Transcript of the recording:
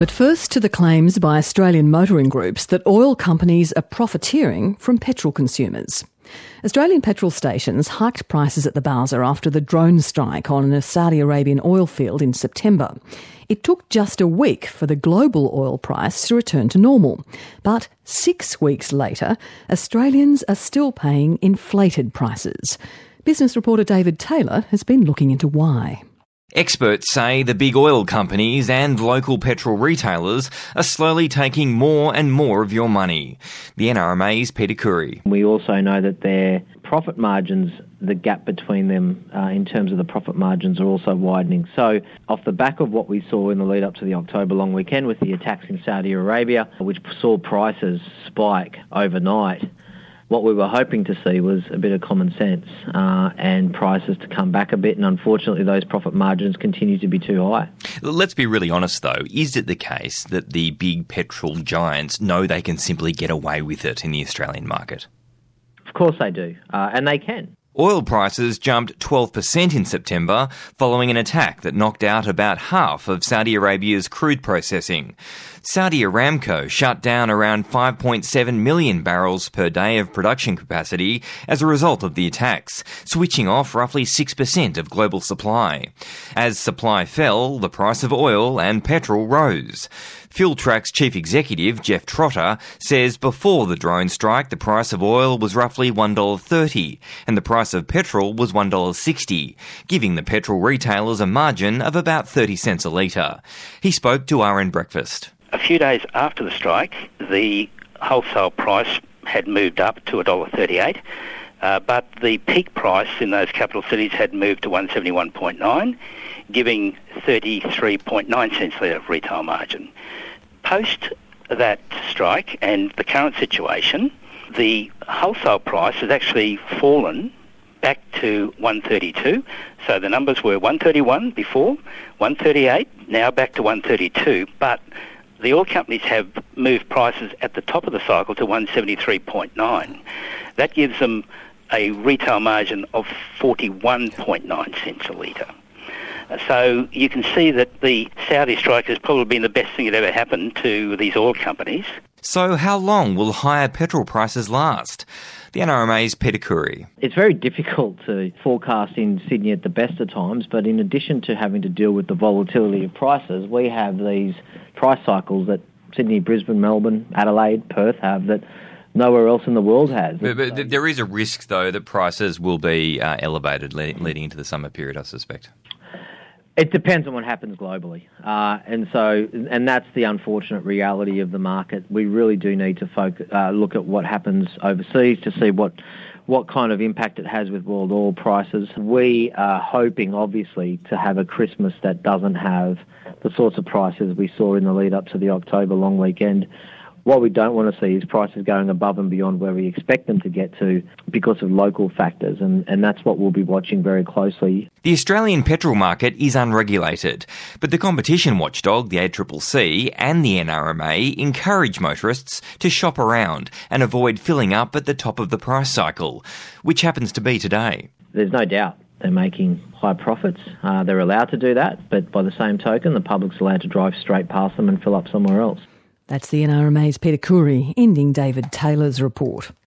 But first to the claims by Australian motoring groups that oil companies are profiteering from petrol consumers. Australian petrol stations hiked prices at the bowser after the drone strike on a Saudi Arabian oil field in September. It took just a week for the global oil price to return to normal. But 6 weeks later, Australians are still paying inflated prices. Business reporter David Taylor has been looking into why. Experts say the big oil companies and local petrol retailers are slowly taking more and more of your money. The NRMA's Peter Curry. We also know that their profit margins, the gap between them in terms of the profit margins are also widening. So off the back of what we saw in the lead up to the October long weekend with the attacks in Saudi Arabia, which saw prices spike overnight, what we were hoping to see was a bit of common sense and prices to come back a bit, and unfortunately those profit margins continue to be too high. Let's be really honest though, is it the case that the big petrol giants know they can simply get away with it in the Australian market? Of course they do, and they can. Oil prices jumped 12% in September following an attack that knocked out about half of Saudi Arabia's crude processing. Saudi Aramco shut down around 5.7 million barrels per day of production capacity as a result of the attacks, switching off roughly 6% of global supply. As supply fell, the price of oil and petrol rose. Fueltrack's chief executive, Jeff Trotter, says before the drone strike, the price of oil was roughly $1.30 and the price of petrol was $1.60, giving the petrol retailers a margin of about 30 cents a litre. He spoke to RN Breakfast. A few days after the strike, the wholesale price had moved up to $1.38, but the peak price in those capital cities had moved to $171.9, giving 33.9 cents a litre of retail margin. Post that strike and the current situation, the wholesale price has actually fallen back to $1.32. So the numbers were $1.31 before, $1.38, now back to $1.32, but the oil companies have moved prices at the top of the cycle to $173.9. That gives them a retail margin of 41.9 cents a litre. So you can see that the Saudi strike has probably been the best thing that ever happened to these oil companies. So how long will higher petrol prices last? The NRMA's Peter Curry. It's very difficult to forecast in Sydney at the best of times, but in addition to having to deal with the volatility of prices, we have these price cycles that Sydney, Brisbane, Melbourne, Adelaide, Perth have that nowhere else in the world has. But there is a risk, though, that prices will be elevated leading into the summer period, I suspect. It depends on what happens globally. And that's the unfortunate reality of the market. We really do need to look at what happens overseas to see what kind of impact it has with world oil prices. We are hoping, obviously, to have a Christmas that doesn't have the sorts of prices we saw in the lead up to the October long weekend. What we don't want to see is prices going above and beyond where we expect them to get to because of local factors, and that's what we'll be watching very closely. The Australian petrol market is unregulated, but the competition watchdog, the ACCC, and the NRMA encourage motorists to shop around and avoid filling up at the top of the price cycle, which happens to be today. There's no doubt they're making high profits. They're allowed to do that, but by the same token, the public's allowed to drive straight past them and fill up somewhere else. That's the NRMA's Peter Curry, ending David Taylor's report.